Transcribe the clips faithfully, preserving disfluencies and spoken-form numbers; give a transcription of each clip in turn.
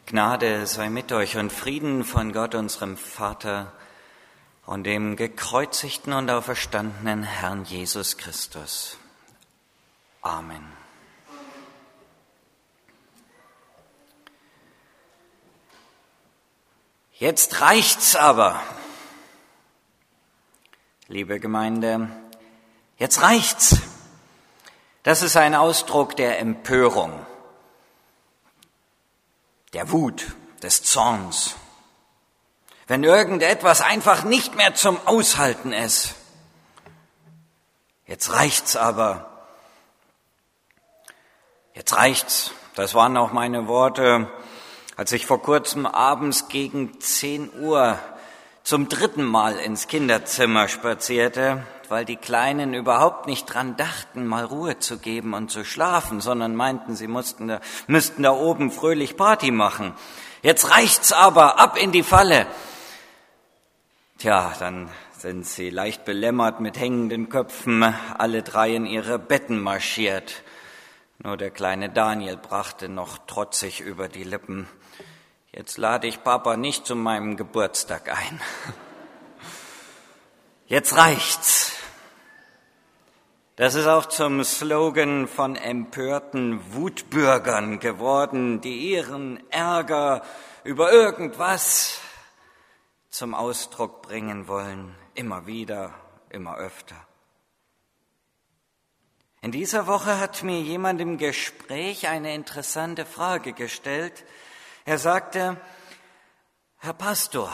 Gnade sei mit euch und Frieden von Gott, unserem Vater und dem gekreuzigten und auferstandenen Herrn Jesus Christus. Amen. Jetzt reicht's aber, liebe Gemeinde, jetzt reicht's. Das ist ein Ausdruck der Empörung, der Wut, des Zorns. Wenn irgendetwas einfach nicht mehr zum Aushalten ist. Jetzt reicht's aber. Jetzt reicht's. Das waren auch meine Worte, als ich vor kurzem abends gegen zehn Uhr zum dritten Mal ins Kinderzimmer spazierte, weil die Kleinen überhaupt nicht dran dachten, mal Ruhe zu geben und zu schlafen, sondern meinten, sie mussten da, müssten da oben fröhlich Party machen. Jetzt reicht's aber, ab in die Falle. Tja, dann sind sie leicht belämmert mit hängenden Köpfen, alle drei in ihre Betten marschiert. Nur der kleine Daniel brachte noch trotzig über die Lippen: Jetzt lade ich Papa nicht zu meinem Geburtstag ein. Jetzt reicht's. Das ist auch zum Slogan von empörten Wutbürgern geworden, die ihren Ärger über irgendwas zum Ausdruck bringen wollen, immer wieder, immer öfter. In dieser Woche hat mir jemand im Gespräch eine interessante Frage gestellt. Er sagte: Herr Pastor,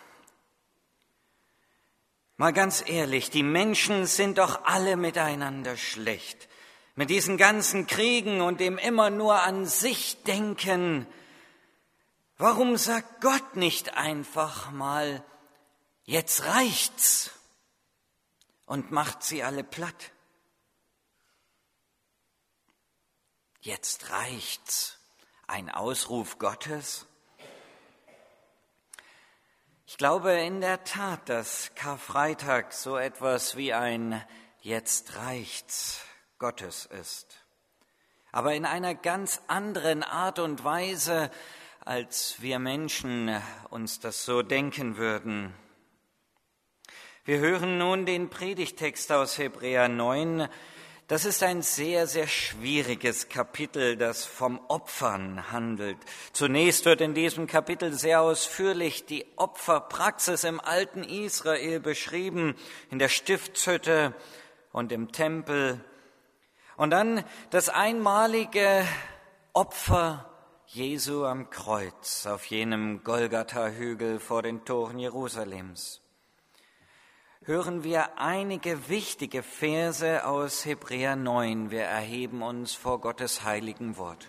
mal ganz ehrlich, die Menschen sind doch alle miteinander schlecht. Mit diesen ganzen Kriegen und dem immer nur an sich denken. Warum sagt Gott nicht einfach mal, jetzt reicht's, und macht sie alle platt? Jetzt reicht's. Ein Ausruf Gottes? Ich glaube in der Tat, dass Karfreitag so etwas wie ein Jetzt reicht's Gottes ist. Aber in einer ganz anderen Art und Weise, als wir Menschen uns das so denken würden. Wir hören nun den Predigtext aus Hebräer neun. Das ist ein sehr, sehr schwieriges Kapitel, das vom Opfern handelt. Zunächst wird in diesem Kapitel sehr ausführlich die Opferpraxis im alten Israel beschrieben, in der Stiftshütte und im Tempel. Und dann das einmalige Opfer Jesu am Kreuz auf jenem Golgatha-Hügel vor den Toren Jerusalems. Hören wir einige wichtige Verse aus Hebräer neun. Wir erheben uns vor Gottes heiligen Wort.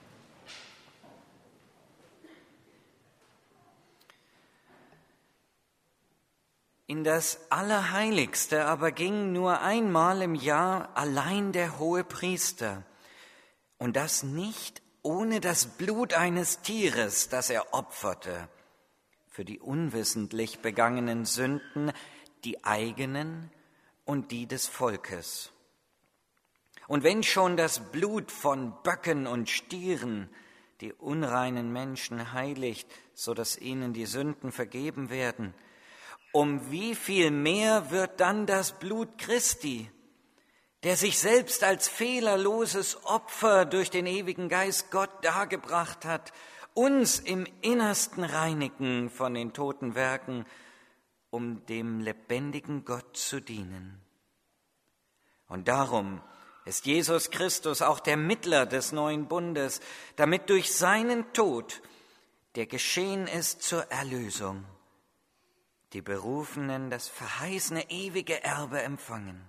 In das Allerheiligste aber ging nur einmal im Jahr allein der Hohepriester, und das nicht ohne das Blut eines Tieres, das er opferte, für die unwissentlich begangenen Sünden, die eigenen und die des Volkes. Und wenn schon das Blut von Böcken und Stieren die unreinen Menschen heiligt, so dass ihnen die Sünden vergeben werden, um wie viel mehr wird dann das Blut Christi, der sich selbst als fehlerloses Opfer durch den ewigen Geist Gott dargebracht hat, uns im Innersten reinigen von den toten Werken, um dem lebendigen Gott zu dienen. Und darum ist Jesus Christus auch der Mittler des neuen Bundes, damit durch seinen Tod, der geschehen ist zur Erlösung, die Berufenen das verheißene ewige Erbe empfangen.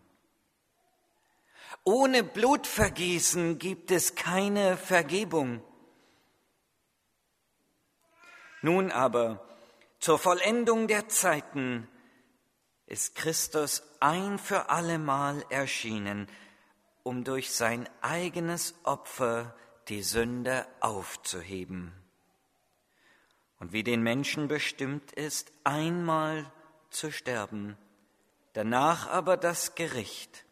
Ohne Blutvergießen gibt es keine Vergebung. Nun aber, zur Vollendung der Zeiten ist Christus ein für allemal erschienen, um durch sein eigenes Opfer die Sünde aufzuheben. Und wie den Menschen bestimmt ist, einmal zu sterben, danach aber das Gericht,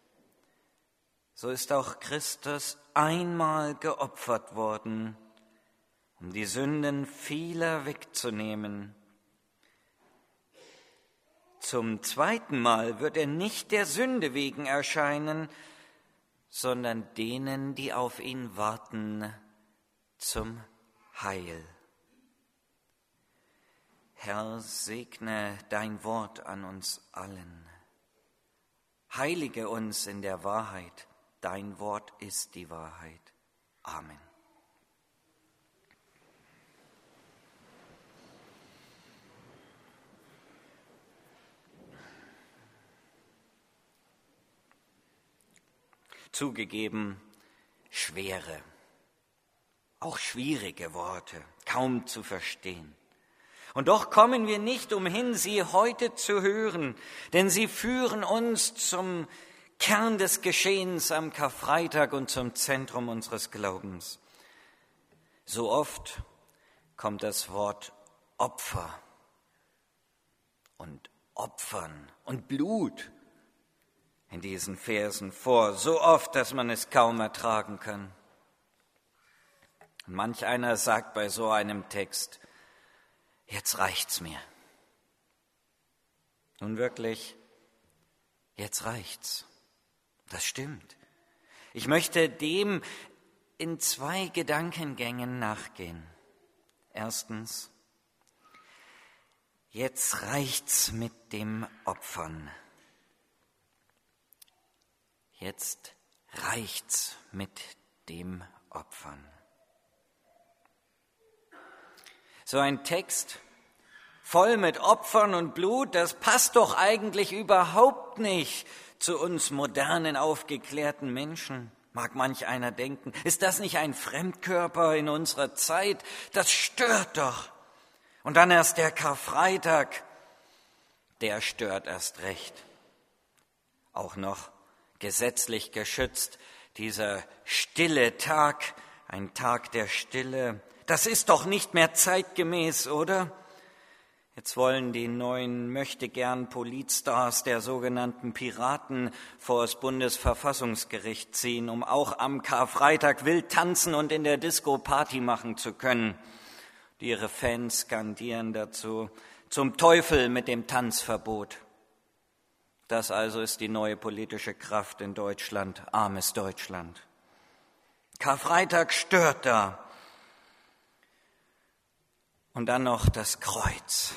so ist auch Christus einmal geopfert worden, um die Sünden vieler wegzunehmen. Zum zweiten Mal wird er nicht der Sünde wegen erscheinen, sondern denen, die auf ihn warten, zum Heil. Herr, segne dein Wort an uns allen. Heilige uns in der Wahrheit. Dein Wort ist die Wahrheit. Amen. Zugegeben, schwere, auch schwierige Worte, kaum zu verstehen. Und doch kommen wir nicht umhin, sie heute zu hören, denn sie führen uns zum Kern des Geschehens am Karfreitag und zum Zentrum unseres Glaubens. So oft kommt das Wort Opfer und Opfern und Blut in diesen Versen vor, so oft, dass man es kaum ertragen kann. Und manch einer sagt bei so einem Text, jetzt reicht's mir. Nun wirklich, jetzt reicht's. Das stimmt. Ich möchte dem in zwei Gedankengängen nachgehen. Erstens, jetzt reicht's mit dem Opfern. Jetzt reicht's mit dem Opfern. So ein Text voll mit Opfern und Blut, das passt doch eigentlich überhaupt nicht zu uns modernen, aufgeklärten Menschen, mag manch einer denken. Ist das nicht ein Fremdkörper in unserer Zeit? Das stört doch. Und dann erst der Karfreitag, der stört erst recht. Auch noch gesetzlich geschützt, dieser stille Tag, ein Tag der Stille, das ist doch nicht mehr zeitgemäß, oder? Jetzt wollen die neuen möchtegern Politstars der sogenannten Piraten vor das Bundesverfassungsgericht ziehen, um auch am Karfreitag wild tanzen und in der Disco Party machen zu können. Ihre Fans skandieren dazu, zum Teufel mit dem Tanzverbot. Das also ist die neue politische Kraft in Deutschland, armes Deutschland. Karfreitag stört da. Und dann noch das Kreuz.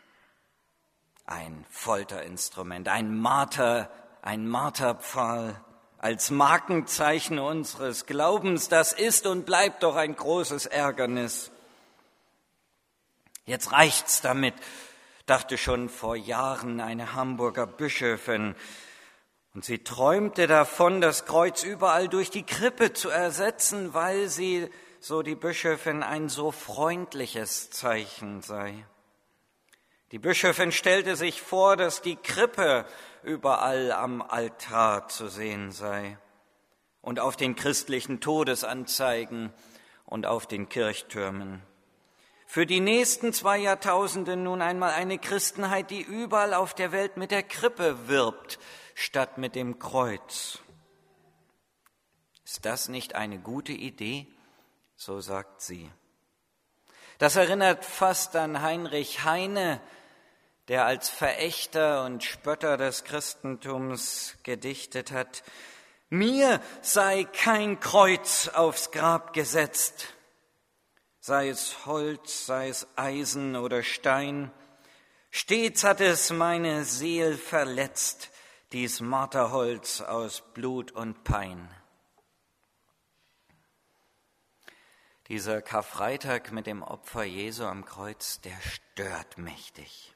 Ein Folterinstrument, ein Marter, ein Marterpfahl als Markenzeichen unseres Glaubens. Das ist und bleibt doch ein großes Ärgernis. Jetzt reicht's damit, dachte schon vor Jahren eine Hamburger Bischöfin. Und sie träumte davon, das Kreuz überall durch die Krippe zu ersetzen, weil sie, so die Bischöfin, ein so freundliches Zeichen sei. Die Bischöfin stellte sich vor, dass die Krippe überall am Altar zu sehen sei und auf den christlichen Todesanzeigen und auf den Kirchtürmen. Für die nächsten zwei Jahrtausende nun einmal eine Christenheit, die überall auf der Welt mit der Krippe wirbt, statt mit dem Kreuz. Ist das nicht eine gute Idee? So sagt sie. Das erinnert fast an Heinrich Heine, der als Verächter und Spötter des Christentums gedichtet hat: Mir sei kein Kreuz aufs Grab gesetzt, sei es Holz, sei es Eisen oder Stein. Stets hat es meine Seel verletzt, dies Marterholz aus Blut und Pein. Dieser Karfreitag mit dem Opfer Jesu am Kreuz, der stört mächtig.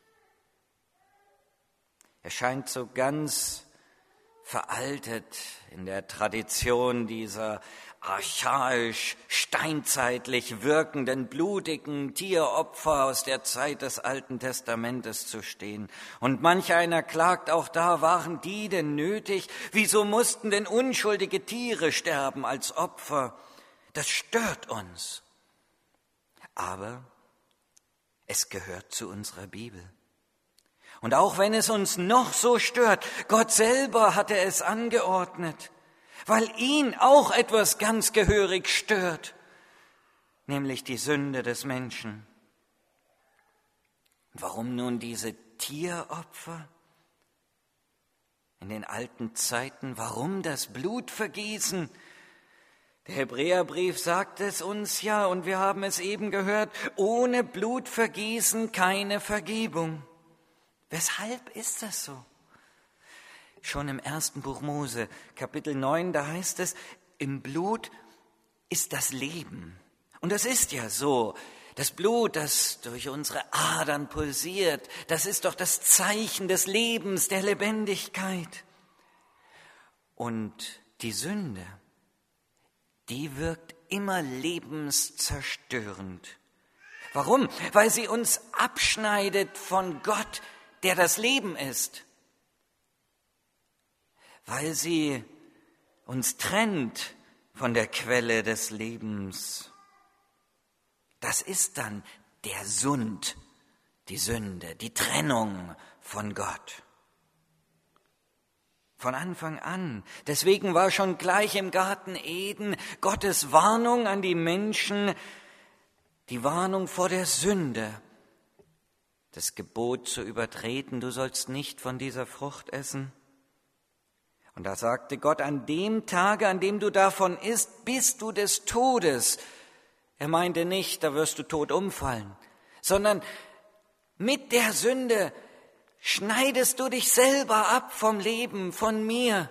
Er scheint so ganz veraltet in der Tradition dieser archaisch, steinzeitlich wirkenden, blutigen Tieropfer aus der Zeit des Alten Testamentes zu stehen. Und manch einer klagt auch da, waren die denn nötig? Wieso mussten denn unschuldige Tiere sterben als Opfer? Das stört uns. Aber es gehört zu unserer Bibel. Und auch wenn es uns noch so stört, Gott selber hatte es angeordnet, weil ihn auch etwas ganz gehörig stört. nämlich die Sünde des Menschen. Warum nun diese Tieropfer? In den alten Zeiten, warum das Blutvergießen? Der Hebräerbrief sagt es uns ja, und wir haben es eben gehört, ohne Blutvergießen keine Vergebung. Weshalb ist das so? Schon im ersten Buch Mose, Kapitel neun, da heißt es, im Blut ist das Leben. Und das ist ja so. Das Blut, das durch unsere Adern pulsiert, das ist doch das Zeichen des Lebens, der Lebendigkeit. Und die Sünde, die wirkt immer lebenszerstörend. Warum? Weil sie uns abschneidet von Gott, der das Leben ist. Weil sie uns trennt von der Quelle des Lebens. Das ist dann der Sund, die Sünde, die Trennung von Gott. Von Anfang an. Deswegen war schon gleich im Garten Eden Gottes Warnung an die Menschen, die Warnung vor der Sünde, das Gebot zu übertreten, du sollst nicht von dieser Frucht essen. Und da sagte Gott, an dem Tage, an dem du davon isst, bist du des Todes. Er meinte nicht, da wirst du tot umfallen, sondern mit der Sünde schneidest du dich selber ab vom Leben, von mir.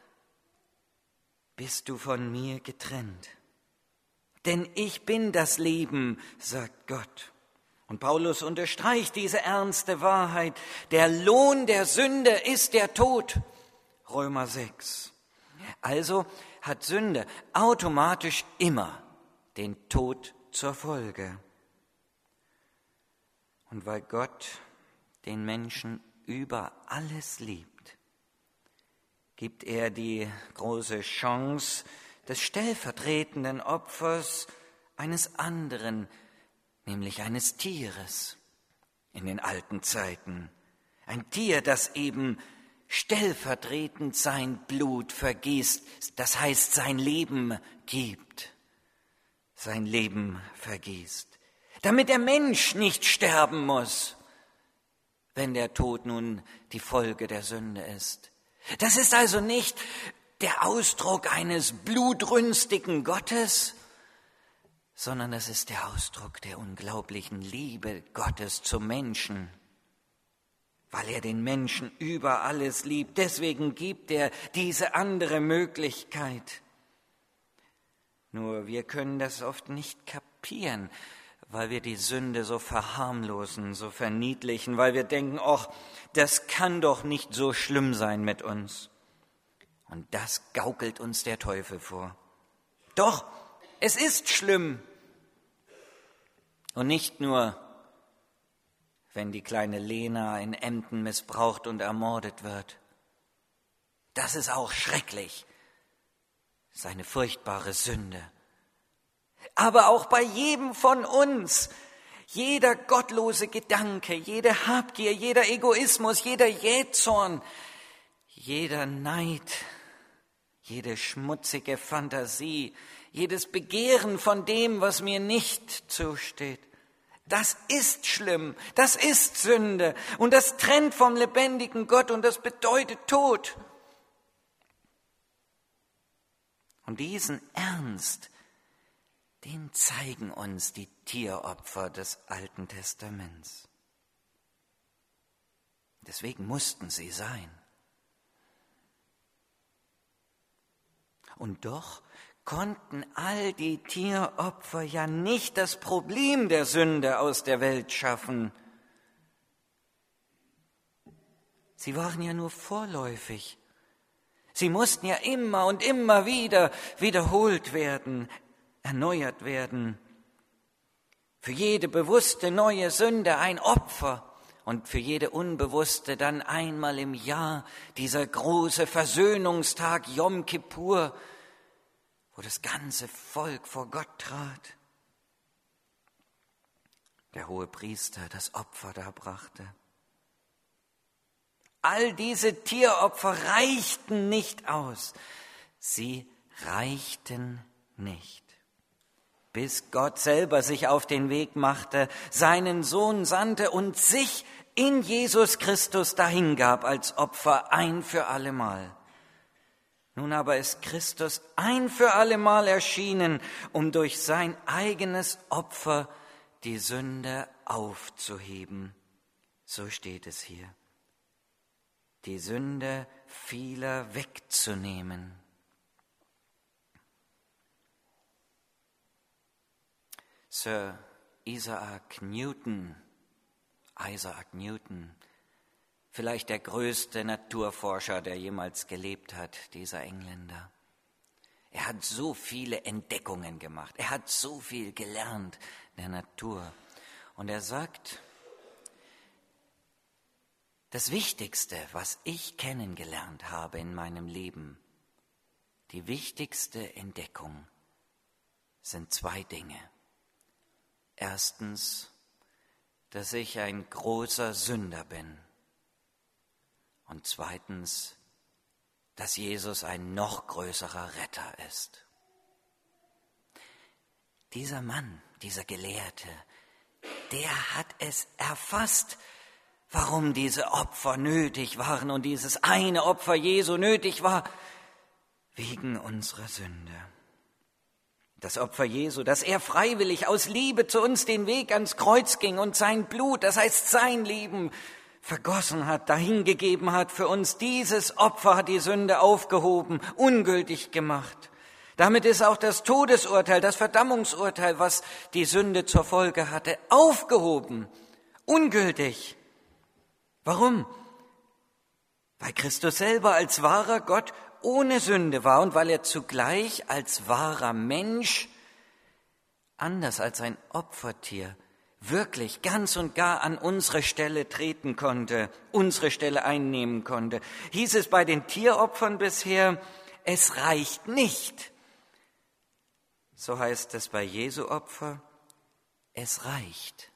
Bist du von mir getrennt. Denn ich bin das Leben, sagt Gott. Und Paulus unterstreicht diese ernste Wahrheit. Der Lohn der Sünde ist der Tod. Römer sechs. Also hat Sünde automatisch immer den Tod zur Folge. Und weil Gott den Menschen über alles liebt, gibt er die große Chance des stellvertretenden Opfers eines anderen, nämlich eines Tieres in den alten Zeiten. Ein Tier, das eben stellvertretend sein Blut vergießt, das heißt sein Leben gibt. sein Leben vergießt, damit der Mensch nicht sterben muss, wenn der Tod nun die Folge der Sünde ist. Das ist also nicht der Ausdruck eines blutrünstigen Gottes, sondern es ist der Ausdruck der unglaublichen Liebe Gottes zum Menschen, weil er den Menschen über alles liebt. Deswegen gibt er diese andere Möglichkeit. Nur wir können das oft nicht kapieren, weil wir die Sünde so verharmlosen, so verniedlichen, weil wir denken, ach, das kann doch nicht so schlimm sein mit uns. Und das gaukelt uns der Teufel vor. Doch, es ist schlimm. Und nicht nur, wenn die kleine Lena in Emden missbraucht und ermordet wird. Das ist auch schrecklich. Das ist eine furchtbare Sünde. Aber auch bei jedem von uns, jeder gottlose Gedanke, jede Habgier, jeder Egoismus, jeder Jähzorn, jeder Neid, jede schmutzige Fantasie, jedes Begehren von dem, was mir nicht zusteht, das ist schlimm, das ist Sünde und das trennt vom lebendigen Gott und das bedeutet Tod. Und diesen Ernst, den zeigen uns die Tieropfer des Alten Testaments. Deswegen mussten sie sein. Und doch konnten all die Tieropfer ja nicht das Problem der Sünde aus der Welt schaffen. Sie waren ja nur vorläufig. Sie mussten ja immer und immer wieder wiederholt werden, erneuert werden. Für jede bewusste neue Sünde ein Opfer und für jede unbewusste dann einmal im Jahr dieser große Versöhnungstag Yom Kippur, wo das ganze Volk vor Gott trat. Der Hohepriester das Opfer darbrachte. All diese Tieropfer reichten nicht aus. Sie reichten nicht. bis Gott selber sich auf den Weg machte, seinen Sohn sandte und sich in Jesus Christus dahingab als Opfer ein für allemal. Nun aber ist Christus ein für allemal erschienen, um durch sein eigenes Opfer die Sünde aufzuheben. So steht es hier. Die Sünde vieler wegzunehmen. Sir Isaac Newton, Isaac Newton, vielleicht der größte Naturforscher, der jemals gelebt hat, dieser Engländer. Er hat so viele Entdeckungen gemacht, er hat so viel gelernt der Natur. Und er sagt, das Wichtigste, was ich kennengelernt habe in meinem Leben, die wichtigste Entdeckung sind zwei Dinge. Erstens, dass ich ein großer Sünder bin. Und zweitens, dass Jesus ein noch größerer Retter ist. Dieser Mann, dieser Gelehrte, der hat es erfasst, warum diese Opfer nötig waren und dieses eine Opfer Jesu nötig war, wegen unserer Sünde. Das Opfer Jesu, dass er freiwillig aus Liebe zu uns den Weg ans Kreuz ging und sein Blut, das heißt sein Leben, vergossen hat, dahingegeben hat für uns. Dieses Opfer hat die Sünde aufgehoben, ungültig gemacht. Damit ist auch das Todesurteil, das Verdammungsurteil, was die Sünde zur Folge hatte, aufgehoben, ungültig. Warum? Weil Christus selber als wahrer Gott ohne Sünde war und weil er zugleich als wahrer Mensch, anders als ein Opfertier, wirklich ganz und gar an unsere Stelle treten konnte, unsere Stelle einnehmen konnte. Hieß es bei den Tieropfern bisher, es reicht nicht. So heißt es bei Jesu Opfer, es reicht.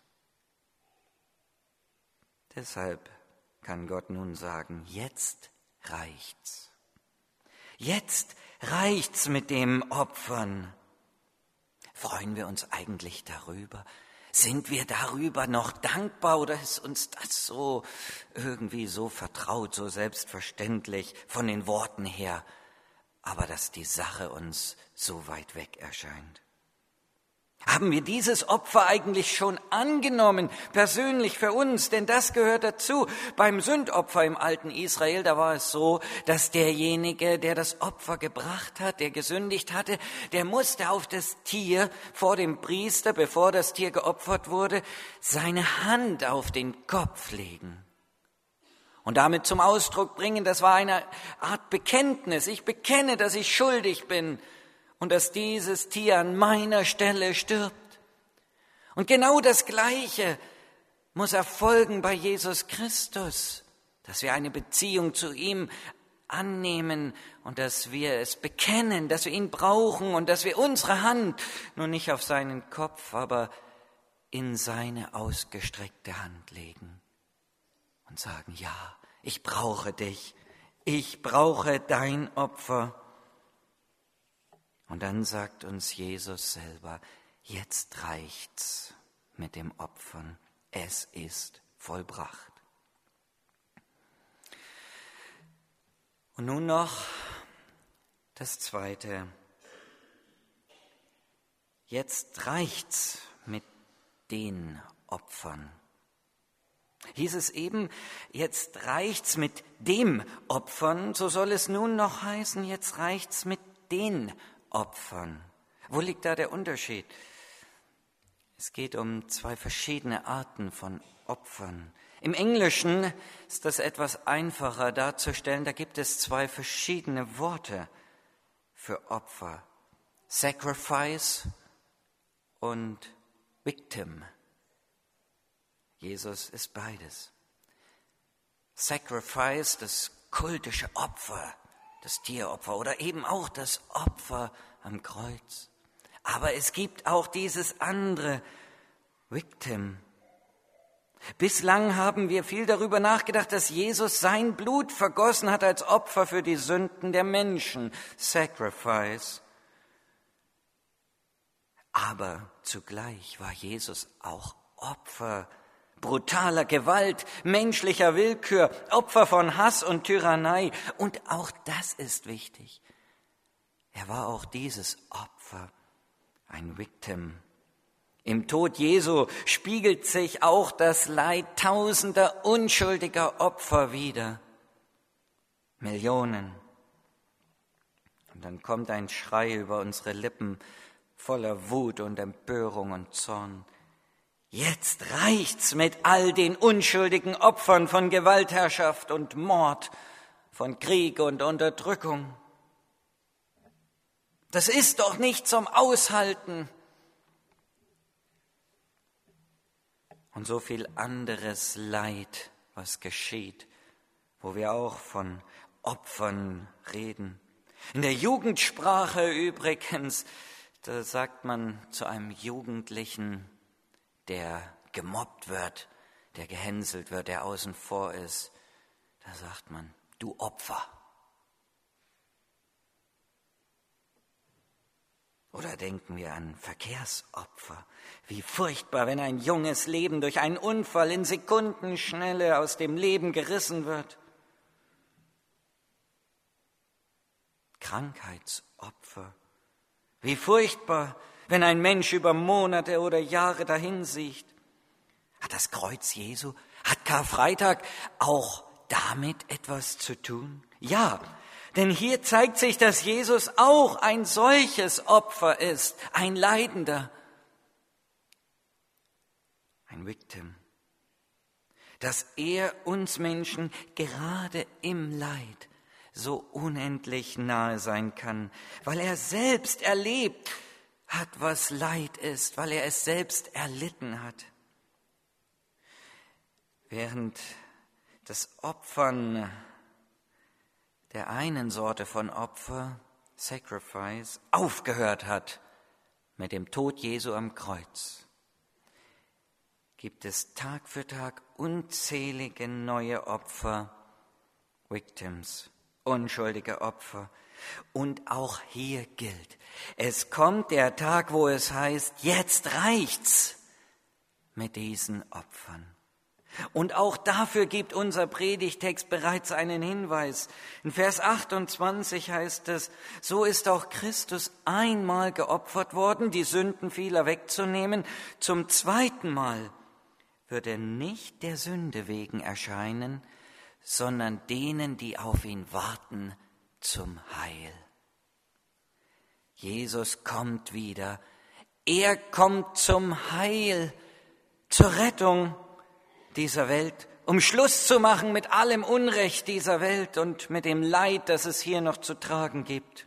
Deshalb kann Gott nun sagen, jetzt reicht's. Jetzt reicht's mit dem Opfern. Freuen wir uns eigentlich darüber? Sind wir darüber noch dankbar oder ist uns das so irgendwie so vertraut, so selbstverständlich von den Worten her, aber dass die Sache uns so weit weg erscheint? Haben wir dieses Opfer eigentlich schon angenommen, persönlich für uns? Denn das gehört dazu. Beim Sündopfer im alten Israel, da war es so, dass derjenige, der das Opfer gebracht hat, der gesündigt hatte, der musste auf das Tier vor dem Priester, bevor das Tier geopfert wurde, seine Hand auf den Kopf legen. Und damit zum Ausdruck bringen, das war eine Art Bekenntnis. Ich bekenne, dass ich schuldig bin. Und dass dieses Tier an meiner Stelle stirbt. Und genau das Gleiche muss erfolgen bei Jesus Christus, dass wir eine Beziehung zu ihm annehmen und dass wir es bekennen, dass wir ihn brauchen und dass wir unsere Hand nur nicht auf seinen Kopf, aber in seine ausgestreckte Hand legen und sagen, ja, ich brauche dich, ich brauche dein Opfer. Und dann sagt uns Jesus selber, jetzt reicht's mit dem Opfern, es ist vollbracht. Und nun noch das Zweite. Jetzt reicht's mit den Opfern. Hieß es eben, jetzt reicht's mit dem Opfern, so soll es nun noch heißen, jetzt reicht's mit den Opfern. Wo liegt da der Unterschied? Es geht um zwei verschiedene Arten von Opfern. Im Englischen ist das etwas einfacher darzustellen. Da gibt es zwei verschiedene Worte für Opfer. Sacrifice und Victim. Jesus ist beides. Sacrifice, das kultische Opfer, das Tieropfer oder eben auch das Opfer am Kreuz. Aber es gibt auch dieses andere, Victim. Bislang haben wir viel darüber nachgedacht, dass Jesus sein Blut vergossen hat als Opfer für die Sünden der Menschen, Sacrifice. Aber zugleich war Jesus auch Opfer brutaler Gewalt, menschlicher Willkür, Opfer von Hass und Tyrannei. Und auch das ist wichtig. Er war auch dieses Opfer, ein Victim. Im Tod Jesu spiegelt sich auch das Leid tausender unschuldiger Opfer wider. Millionen. Und dann kommt ein Schrei über unsere Lippen voller Wut und Empörung und Zorn. Jetzt reicht's mit all den unschuldigen Opfern von Gewaltherrschaft und Mord, von Krieg und Unterdrückung. Das ist doch nicht zum Aushalten. Und so viel anderes Leid, was geschieht, wo wir auch von Opfern reden. In der Jugendsprache übrigens, da sagt man zu einem Jugendlichen, der gemobbt wird, der gehänselt wird, der außen vor ist, da sagt man, du Opfer. Oder denken wir an Verkehrsopfer. Wie furchtbar, wenn ein junges Leben durch einen Unfall in Sekundenschnelle aus dem Leben gerissen wird. Krankheitsopfer. Wie furchtbar, wenn ein Mensch über Monate oder Jahre dahinsiecht. Hat das Kreuz Jesu, hat Karfreitag auch damit etwas zu tun? Ja, denn hier zeigt sich, dass Jesus auch ein solches Opfer ist, ein Leidender, ein Victim, dass er uns Menschen gerade im Leid so unendlich nahe sein kann, weil er selbst erlebt hat, was Leid ist, weil er es selbst erlitten hat. Während das Opfern der einen Sorte von Opfer, Sacrifice, aufgehört hat mit dem Tod Jesu am Kreuz, gibt es Tag für Tag unzählige neue Opfer, Victims, unschuldige Opfer. Und auch hier gilt, es kommt der Tag, wo es heißt, jetzt reicht's mit diesen Opfern. Und auch dafür gibt unser Predigtext bereits einen Hinweis. In Vers achtundzwanzig heißt es, so ist auch Christus einmal geopfert worden, die Sünden vieler wegzunehmen. Zum zweiten Mal wird er nicht der Sünde wegen erscheinen, sondern denen, die auf ihn warten, zum Heil. Jesus kommt wieder. Er kommt zum Heil, zur Rettung dieser Welt, um Schluss zu machen mit allem Unrecht dieser Welt und mit dem Leid, das es hier noch zu tragen gibt.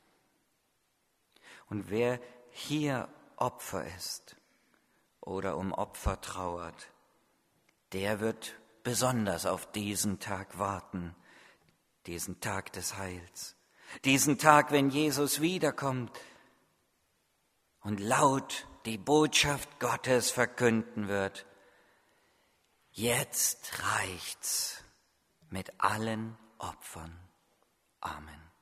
Und wer hier Opfer ist oder um Opfer trauert, der wird besonders auf diesen Tag warten, diesen Tag des Heils, diesen Tag, wenn Jesus wiederkommt und laut die Botschaft Gottes verkünden wird. Jetzt reicht's mit allen Opfern. Amen.